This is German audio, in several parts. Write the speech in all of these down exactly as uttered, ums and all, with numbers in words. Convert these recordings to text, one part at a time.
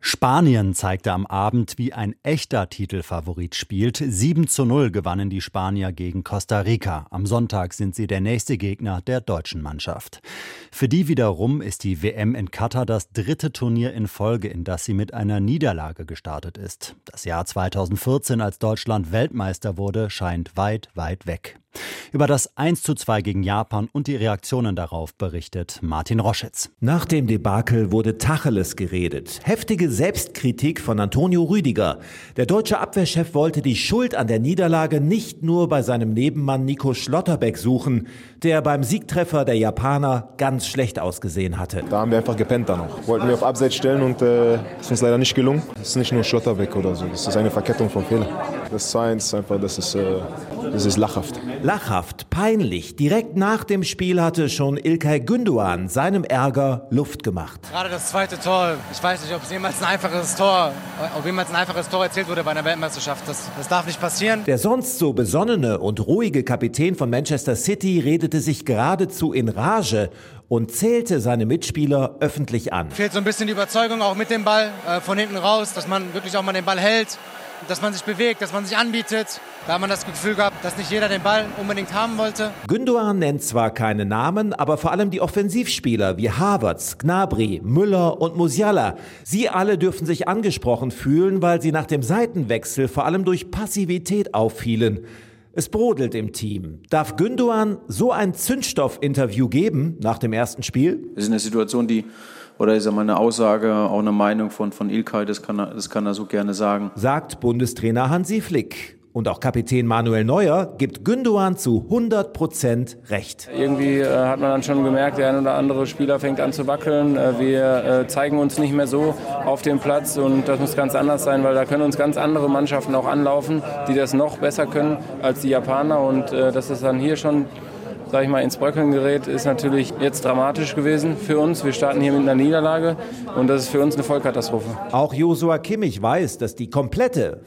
Spanien zeigte am Abend, wie ein echter Titelfavorit spielt. sieben zu null gewannen die Spanier gegen Costa Rica. Am Sonntag sind sie der nächste Gegner der deutschen Mannschaft. Für die wiederum ist die W M in Katar das dritte Turnier in Folge, in das sie mit einer Niederlage gestartet ist. Das Jahr zweitausendvierzehn, als Deutschland Weltmeister wurde, scheint weit, weit weg. Über das eins zu zwei gegen Japan und die Reaktionen darauf berichtet Martin Roschitz. Nach dem Debakel wurde Tacheles geredet. Heftige Selbstkritik von Antonio Rüdiger. Der deutsche Abwehrchef wollte die Schuld an der Niederlage nicht nur bei seinem Nebenmann Nico Schlotterbeck suchen, der beim Siegtreffer der Japaner ganz schlecht ausgesehen hatte. Da haben wir einfach gepennt dann noch. Wollten wir auf Abseits stellen und äh, ist uns leider nicht gelungen. Das ist nicht nur Schlotterbeck oder so, das ist eine Verkettung von Fehlern. Das zwei eins einfach, das ist, äh, das ist lachhaft. Lachhaft, peinlich. Direkt nach dem Spiel hatte schon İlkay Gündoğan seinem Ärger Luft gemacht. Gerade das zweite Tor, ich weiß nicht, ob es jemals ein einfaches Tor, ob jemals ein einfaches Tor erzielt wurde bei einer Weltmeisterschaft. Das, das darf nicht passieren. Der sonst so besonnene und ruhige Kapitän von Manchester City redete sich geradezu in Rage und zählte seine Mitspieler öffentlich an. Fehlt so ein bisschen die Überzeugung auch mit dem Ball äh, von hinten raus, dass man wirklich auch mal den Ball hält, dass man sich bewegt, dass man sich anbietet. Da hat man das Gefühl gehabt, dass nicht jeder den Ball unbedingt haben wollte. Gündoğan nennt zwar keine Namen, aber vor allem die Offensivspieler wie Havertz, Gnabry, Müller und Musiala. Sie alle dürfen sich angesprochen fühlen, weil sie nach dem Seitenwechsel vor allem durch Passivität auffielen. Es brodelt im Team. Darf Gündoğan so ein Zündstoff-Interview geben nach dem ersten Spiel? Das ist eine Situation, die, oder ist ja mal eine Aussage, auch eine Meinung von, von İlkay, das kann, er, das kann er so gerne sagen. Sagt Bundestrainer Hansi Flick. Und auch Kapitän Manuel Neuer gibt Gündoğan zu hundert Prozent recht. Irgendwie äh, hat man dann schon gemerkt, der ein oder andere Spieler fängt an zu wackeln. Äh, wir äh, zeigen uns nicht mehr so auf dem Platz und das muss ganz anders sein, weil da können uns ganz andere Mannschaften auch anlaufen, die das noch besser können als die Japaner. Und äh, dass es dann hier schon, sag ich mal, ins Bröckeln gerät, ist natürlich jetzt dramatisch gewesen für uns. Wir starten hier mit einer Niederlage und das ist für uns eine Vollkatastrophe. Auch Joshua Kimmich weiß, dass die komplette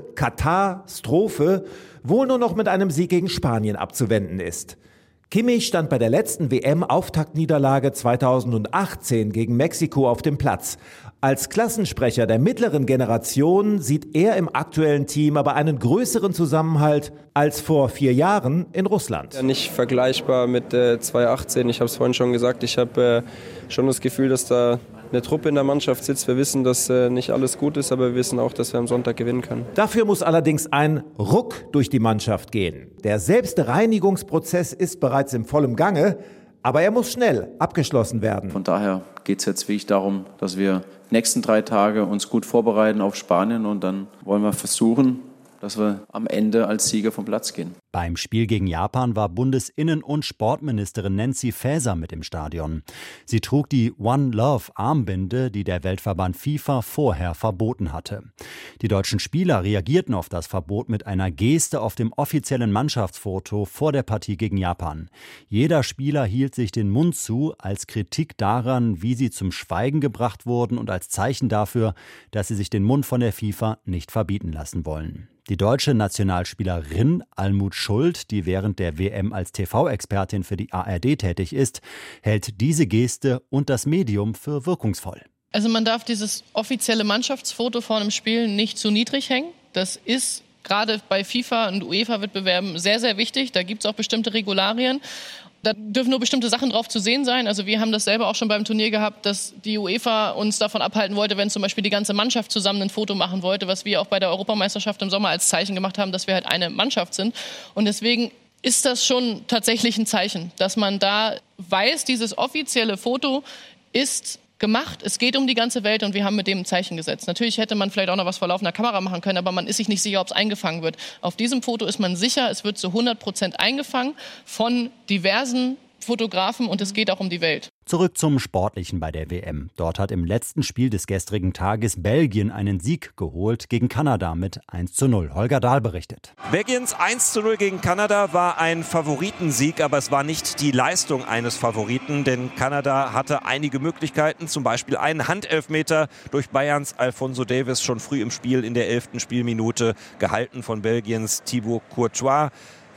Vollkatastrophe wohl nur noch mit einem Sieg gegen Spanien abzuwenden ist. Kimmich stand bei der letzten W M-Auftaktniederlage zweitausendachtzehn gegen Mexiko auf dem Platz. Als Klassensprecher der mittleren Generation sieht er im aktuellen Team aber einen größeren Zusammenhalt als vor vier Jahren in Russland. Ja, nicht vergleichbar mit äh, zweitausendachtzehn. Ich habe es vorhin schon gesagt, ich habe äh, schon das Gefühl, dass da eine Truppe in der Mannschaft sitzt. Wir wissen, dass äh, nicht alles gut ist, aber wir wissen auch, dass wir am Sonntag gewinnen können. Dafür muss allerdings ein Ruck durch die Mannschaft gehen. Der Selbstreinigungsprozess ist bereits im vollen Gange, aber er muss schnell abgeschlossen werden. Von daher geht es jetzt wirklich darum, dass wir die nächsten drei Tage uns gut vorbereiten auf Spanien und dann wollen wir versuchen, dass wir am Ende als Sieger vom Platz gehen. Beim Spiel gegen Japan war Bundesinnen- und Sportministerin Nancy Faeser mit im Stadion. Sie trug die One Love Armbinde, die der Weltverband FIFA vorher verboten hatte. Die deutschen Spieler reagierten auf das Verbot mit einer Geste auf dem offiziellen Mannschaftsfoto vor der Partie gegen Japan. Jeder Spieler hielt sich den Mund zu, als Kritik daran, wie sie zum Schweigen gebracht wurden und als Zeichen dafür, dass sie sich den Mund von der FIFA nicht verbieten lassen wollen. Die deutsche Nationalspielerin Almut Schuld, die während der W M als T V-Expertin für die A R D tätig ist, hält diese Geste und das Medium für wirkungsvoll. Also man darf dieses offizielle Mannschaftsfoto vor einem Spiel nicht zu niedrig hängen. Das ist gerade bei FIFA- und UEFA-Wettbewerben sehr, sehr wichtig. Da gibt es auch bestimmte Regularien. Da dürfen nur bestimmte Sachen drauf zu sehen sein. Also wir haben das selber auch schon beim Turnier gehabt, dass die UEFA uns davon abhalten wollte, wenn zum Beispiel die ganze Mannschaft zusammen ein Foto machen wollte, was wir auch bei der Europameisterschaft im Sommer als Zeichen gemacht haben, dass wir halt eine Mannschaft sind. Und deswegen ist das schon tatsächlich ein Zeichen, dass man da weiß, dieses offizielle Foto ist gemacht. Es geht um die ganze Welt und wir haben mit dem ein Zeichen gesetzt. Natürlich hätte man vielleicht auch noch was vor laufender Kamera machen können, aber man ist sich nicht sicher, ob es eingefangen wird. Auf diesem Foto ist man sicher, es wird zu hundert Prozent eingefangen von diversen Fotografen und es geht auch um die Welt. Zurück zum Sportlichen bei der W M. Dort hat im letzten Spiel des gestrigen Tages Belgien einen Sieg geholt gegen Kanada mit eins zu null. Holger Dahl berichtet. Belgiens eins zu null gegen Kanada war ein Favoritensieg, aber es war nicht die Leistung eines Favoriten, denn Kanada hatte einige Möglichkeiten, zum Beispiel einen Handelfmeter durch Bayerns Alphonso Davies schon früh im Spiel in der elften Spielminute, gehalten von Belgiens Thibaut Courtois.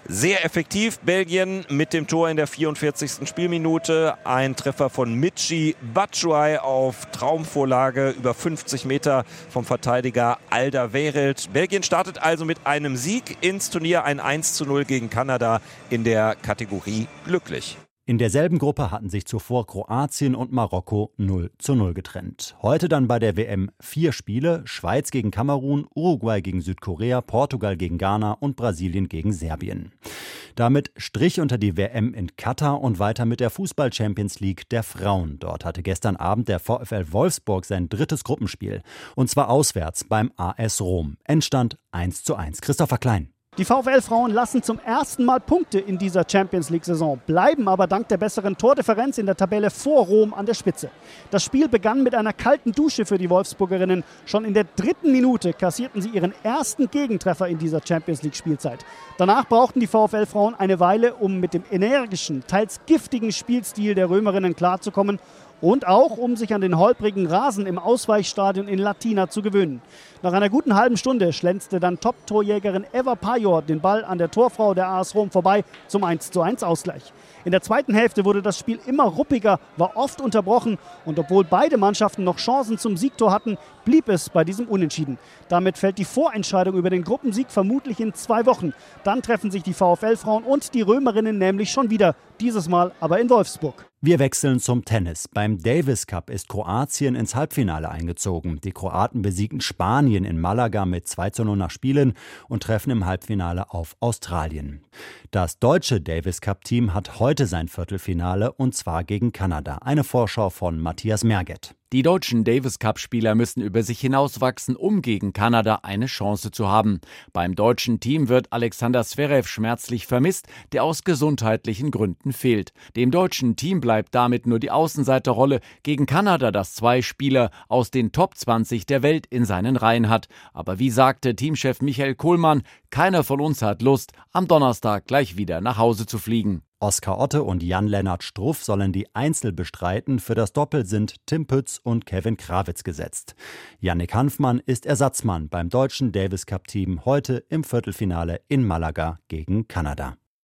Sehr effektiv, Belgien mit dem Tor in der vierundvierzigsten Spielminute. Ein Treffer von Michy Batshuayi auf Traumvorlage über fünfzig Meter vom Verteidiger Alderweireld. Belgien startet also mit einem Sieg ins Turnier, ein eins zu null gegen Kanada in der Kategorie glücklich. In derselben Gruppe hatten sich zuvor Kroatien und Marokko null zu null getrennt. Heute dann bei der W M vier Spiele: Schweiz gegen Kamerun, Uruguay gegen Südkorea, Portugal gegen Ghana und Brasilien gegen Serbien. Damit Strich unter die W M in Katar und weiter mit der Fußball-Champions League der Frauen. Dort hatte gestern Abend der VfL Wolfsburg sein drittes Gruppenspiel. Und zwar auswärts beim A S Rom. Endstand eins zu eins. Christopher Klein. Die VfL-Frauen lassen zum ersten Mal Punkte in dieser Champions-League-Saison, bleiben aber dank der besseren Tordifferenz in der Tabelle vor Rom an der Spitze. Das Spiel begann mit einer kalten Dusche für die Wolfsburgerinnen. Schon in der dritten Minute kassierten sie ihren ersten Gegentreffer in dieser Champions-League-Spielzeit. Danach brauchten die VfL-Frauen eine Weile, um mit dem energischen, teils giftigen Spielstil der Römerinnen klarzukommen. Und auch, um sich an den holprigen Rasen im Ausweichstadion in Latina zu gewöhnen. Nach einer guten halben Stunde schlänzte dann Top-Torjägerin Eva Pajor den Ball an der Torfrau der A S Rom vorbei zum eins zu eins Ausgleich. In der zweiten Hälfte wurde das Spiel immer ruppiger, war oft unterbrochen. Und obwohl beide Mannschaften noch Chancen zum Siegtor hatten, blieb es bei diesem Unentschieden. Damit fällt die Vorentscheidung über den Gruppensieg vermutlich in zwei Wochen. Dann treffen sich die VfL-Frauen und die Römerinnen nämlich schon wieder, dieses Mal aber in Wolfsburg. Wir wechseln zum Tennis. Beim Davis Cup ist Kroatien ins Halbfinale eingezogen. Die Kroaten besiegten Spanien in Malaga mit zwei zu null nach Spielen und treffen im Halbfinale auf Australien. Das deutsche Davis Cup-Team hat heute sein Viertelfinale und zwar gegen Kanada. Eine Vorschau von Matthias Merget. Die deutschen Davis-Cup-Spieler müssen über sich hinauswachsen, um gegen Kanada eine Chance zu haben. Beim deutschen Team wird Alexander Zverev schmerzlich vermisst, der aus gesundheitlichen Gründen fehlt. Dem deutschen Team bleibt damit nur die Außenseiterrolle gegen Kanada, das zwei Spieler aus den Top zwanzig der Welt in seinen Reihen hat. Aber wie sagte Teamchef Michael Kohlmann, keiner von uns hat Lust, am Donnerstag gleich wieder nach Hause zu fliegen. Oskar Otte und Jan-Lennart Struff sollen die Einzel bestreiten. Für das Doppel sind Tim Pütz und Kevin Krawitz gesetzt. Jannik Hanfmann ist Ersatzmann beim deutschen Davis Cup Team heute im Viertelfinale in Malaga gegen Kanada.